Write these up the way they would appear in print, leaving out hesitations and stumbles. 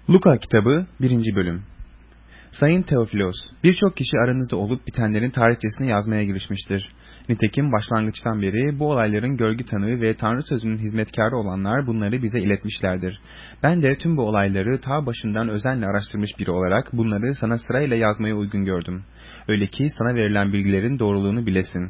Luka kitabı 1. bölüm. Sayın Teofilos, birçok kişi aranızda olup bitenlerin tarihçesini yazmaya girişmiştir. Nitekim başlangıçtan beri bu olayların gölge tanığı ve Tanrı sözünün hizmetkarı olanlar bunları bize iletmişlerdir. Ben de tüm bu olayları ta başından özenle araştırmış biri olarak bunları sana sırayla yazmaya uygun gördüm. Öyle ki sana verilen bilgilerin doğruluğunu bilesin.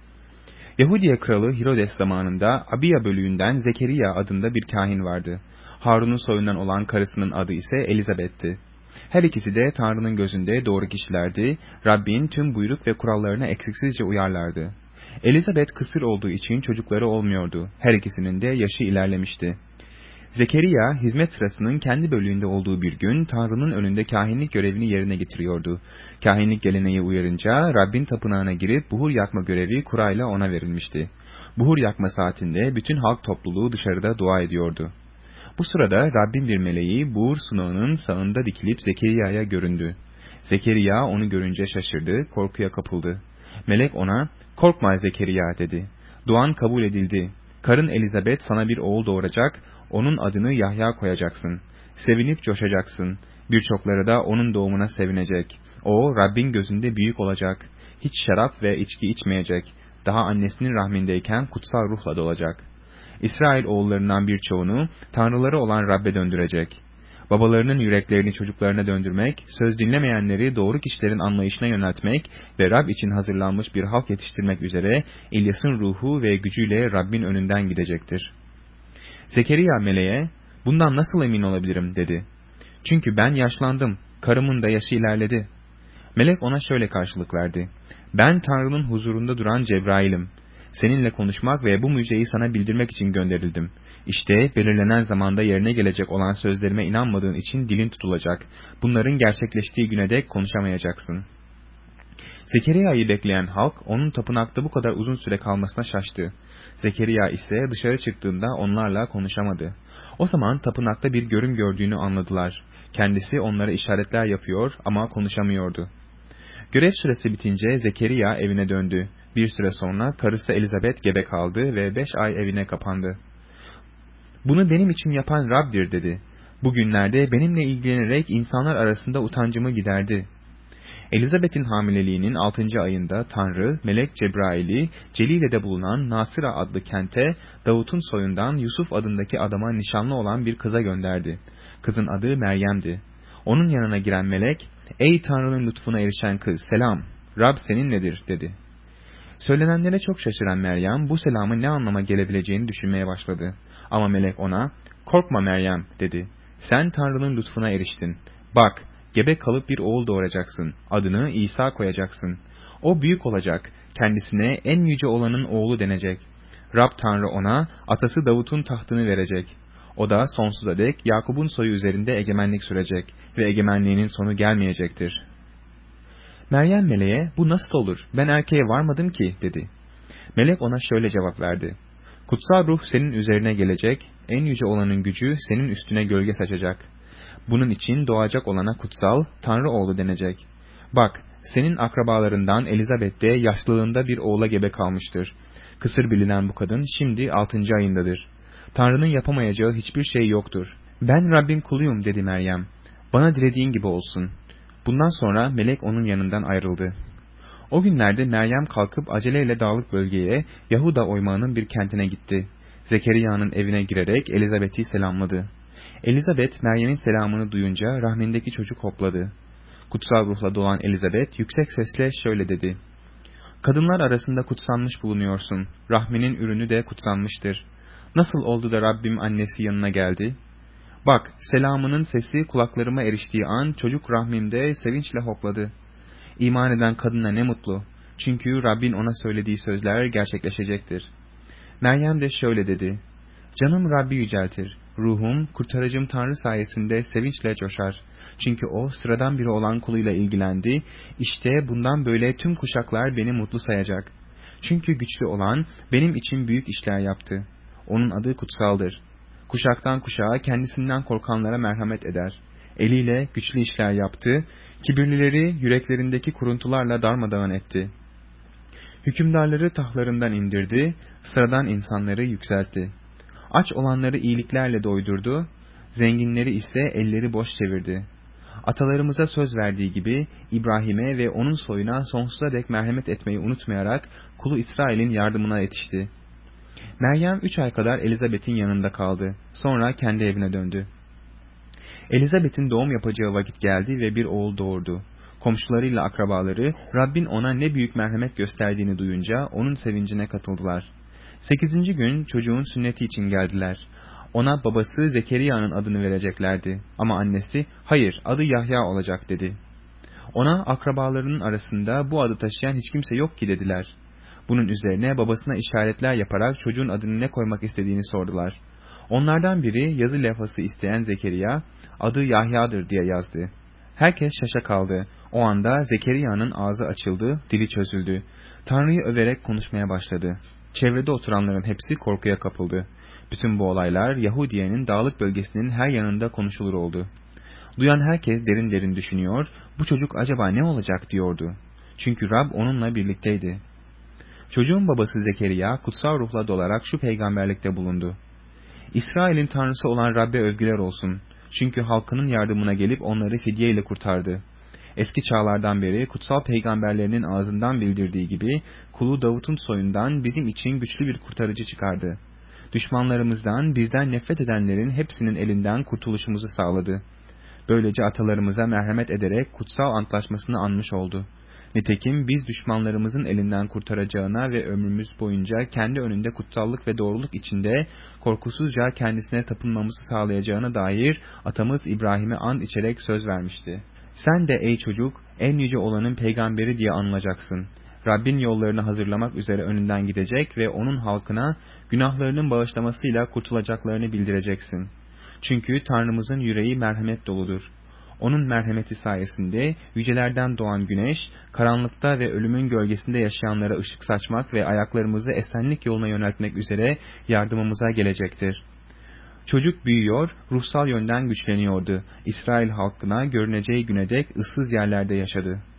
Yahudiya kralı Herodes zamanında Abiya bölüğünden Zekeriya adında bir kahin vardı. Harun'un soyundan olan karısının adı ise Elizabeth'ti. Her ikisi de Tanrı'nın gözünde doğru kişilerdi, Rabbin tüm buyruk ve kurallarına eksiksizce uyarlardı. Elizabeth kısır olduğu için çocukları olmuyordu, her ikisinin de yaşı ilerlemişti. Zekeriya, hizmet sırasının kendi bölüğünde olduğu bir gün Tanrı'nın önünde kahinlik görevini yerine getiriyordu. Kahinlik geleneği uyarınca Rabbin tapınağına girip buhur yakma görevi kurayla ona verilmişti. Buhur yakma saatinde bütün halk topluluğu dışarıda dua ediyordu. Bu sırada Rabbin bir meleği buhur sunağının sağında dikilip Zekeriya'ya göründü. Zekeriya onu görünce şaşırdı, korkuya kapıldı. Melek ona, "Korkma Zekeriya," dedi. "Duan kabul edildi. Karın Elizabeth sana bir oğul doğuracak, onun adını Yahya koyacaksın. Sevinip coşacaksın. Birçokları da onun doğumuna sevinecek. O, Rabbin gözünde büyük olacak. Hiç şarap ve içki içmeyecek. Daha annesinin rahmindeyken kutsal ruhla dolacak. İsrail oğullarından birçoğunu tanrıları olan Rab'be döndürecek. Babalarının yüreklerini çocuklarına döndürmek, söz dinlemeyenleri doğru kişilerin anlayışına yöneltmek ve Rab için hazırlanmış bir halk yetiştirmek üzere İlyas'ın ruhu ve gücüyle Rabbin önünden gidecektir." Zekeriya meleğe, "Bundan nasıl emin olabilirim?" dedi. "Çünkü ben yaşlandım, karımın da yaşı ilerledi." Melek ona şöyle karşılık verdi: "Ben Tanrı'nın huzurunda duran Cebrail'im. Seninle konuşmak ve bu müjdeyi sana bildirmek için gönderildim. İşte belirlenen zamanda yerine gelecek olan sözlerime inanmadığın için dilin tutulacak. Bunların gerçekleştiği güne dek konuşamayacaksın." Zekeriya'yı bekleyen halk onun tapınakta bu kadar uzun süre kalmasına şaştı. Zekeriya ise dışarı çıktığında onlarla konuşamadı. O zaman tapınakta bir görüm gördüğünü anladılar. Kendisi onlara işaretler yapıyor ama konuşamıyordu. Görev süresi bitince Zekeriya evine döndü. Bir süre sonra karısı Elizabeth gebe kaldı ve 5 ay evine kapandı. "Bunu benim için yapan Rab'dir," dedi. "Bugünlerde benimle ilgilenerek insanlar arasında utancımı giderdi." Elizabeth'in hamileliğinin 6. ayında Tanrı, Melek Cebrail'i Celile'de bulunan Nasıra adlı kente Davut'un soyundan Yusuf adındaki adama nişanlı olan bir kıza gönderdi. Kızın adı Meryem'di. Onun yanına giren melek, "Ey Tanrı'nın lütfuna erişen kız, selam, Rab seninledir," dedi. Söylenenlere çok şaşıran Meryem, bu selamın ne anlama gelebileceğini düşünmeye başladı. Ama melek ona, "Korkma Meryem," dedi. "Sen Tanrı'nın lütfuna eriştin. Bak, gebe kalıp bir oğul doğuracaksın. Adını İsa koyacaksın. O büyük olacak. Kendisine en yüce olanın oğlu denecek. Rab Tanrı ona atası Davut'un tahtını verecek. O da sonsuza dek Yakup'un soyu üzerinde egemenlik sürecek ve egemenliğinin sonu gelmeyecektir." Meryem meleğe, "Bu nasıl olur? Ben erkeğe varmadım ki," dedi. Melek ona şöyle cevap verdi: "Kutsal ruh senin üzerine gelecek, en yüce olanın gücü senin üstüne gölge saçacak. Bunun için doğacak olana kutsal, Tanrı oğlu denecek. Bak, senin akrabalarından Elizabeth de yaşlılığında bir oğula gebe kalmıştır. Kısır bilinen bu kadın şimdi 6. ayındadır. Tanrı'nın yapamayacağı hiçbir şey yoktur. Ben Rabbin kuluyum," dedi Meryem. "Bana dilediğin gibi olsun." Bundan sonra melek onun yanından ayrıldı. O günlerde Meryem kalkıp aceleyle dağlık bölgeye, Yahuda oymağının bir kentine gitti. Zekeriya'nın evine girerek Elizabeth'i selamladı. Elizabeth, Meryem'in selamını duyunca rahmindeki çocuk hopladı. Kutsal ruhla dolan Elizabeth yüksek sesle şöyle dedi: "Kadınlar arasında kutsanmış bulunuyorsun. Rahminin ürünü de kutsanmıştır. Nasıl oldu da Rabbim annesi yanına geldi? Bak, selamının sesi kulaklarıma eriştiği an çocuk rahmimde sevinçle hopladı. İman eden kadına ne mutlu. Çünkü Rabbin ona söylediği sözler gerçekleşecektir." Meryem de şöyle dedi: "Canım Rabbi yüceltir. Ruhum, kurtarıcım Tanrı sayesinde sevinçle coşar. Çünkü o sıradan biri olan kuluyla ilgilendi. İşte bundan böyle tüm kuşaklar beni mutlu sayacak. Çünkü güçlü olan benim için büyük işler yaptı. Onun adı kutsaldır. Kuşaktan kuşağa kendisinden korkanlara merhamet eder. Eliyle güçlü işler yaptı. Kibirlileri yüreklerindeki kuruntularla darmadağın etti. Hükümdarları tahtlarından indirdi, sıradan insanları yükseltti. Aç olanları iyiliklerle doydurdu, Zenginleri ise elleri boş çevirdi. Atalarımıza söz verdiği gibi İbrahim'e ve onun soyuna sonsuza dek merhamet etmeyi unutmayarak kulu İsrail'in yardımına yetişti. Meryem 3 ay kadar Elizabeth'in yanında kaldı. Sonra kendi evine döndü. Elizabeth'in doğum yapacağı vakit geldi ve bir oğul doğurdu. Komşularıyla akrabaları Rabbin ona ne büyük merhamet gösterdiğini duyunca onun sevincine katıldılar. 8. gün çocuğun sünneti için geldiler. Ona babası Zekeriya'nın adını vereceklerdi ama annesi hayır adı Yahya olacak dedi. Ona akrabalarının arasında bu adı taşıyan hiç kimse yok ki dediler. Bunun üzerine babasına işaretler yaparak çocuğun adını ne koymak istediğini sordular. Onlardan biri yazı levhası isteyen Zekeriya adı Yahya'dır diye yazdı. Herkes şaşa kaldı. O anda Zekeriya'nın ağzı açıldı, dili çözüldü. Tanrı'yı överek konuşmaya başladı. Çevrede oturanların hepsi korkuya kapıldı. Bütün bu olaylar Yahudiye'nin dağlık bölgesinin her yanında konuşulur oldu. Duyan herkes derin derin düşünüyor, bu çocuk acaba ne olacak diyordu. Çünkü Rab onunla birlikteydi. Çocuğun babası Zekeriya kutsal ruhla dolarak şu peygamberlikte bulundu. İsrail'in tanrısı olan Rab'be övgüler olsun. Çünkü halkının yardımına gelip onları fidye ile kurtardı. Eski çağlardan beri kutsal peygamberlerinin ağzından bildirdiği gibi kulu Davut'un soyundan bizim için güçlü bir kurtarıcı çıkardı. Düşmanlarımızdan, bizden nefret edenlerin hepsinin elinden kurtuluşumuzu sağladı. Böylece atalarımıza merhamet ederek kutsal antlaşmasını anmış oldu. Nitekim biz düşmanlarımızın elinden kurtaracağına ve ömrümüz boyunca kendi önünde kutsallık ve doğruluk içinde korkusuzca kendisine tapınmamızı sağlayacağına dair atamız İbrahim'e and içerek söz vermişti. Sen de ey çocuk en yüce olanın peygamberi diye anılacaksın. Rabbin yollarını hazırlamak üzere önünden gidecek ve onun halkına günahlarının bağışlamasıyla kurtulacaklarını bildireceksin. Çünkü Tanrımızın yüreği merhamet doludur. Onun merhameti sayesinde yücelerden doğan güneş, karanlıkta ve ölümün gölgesinde yaşayanlara ışık saçmak ve ayaklarımızı esenlik yoluna yöneltmek üzere yardımımıza gelecektir. Çocuk büyüyor, ruhsal yönden güçleniyordu. İsrail halkına görüneceği güne dek ıssız yerlerde yaşadı.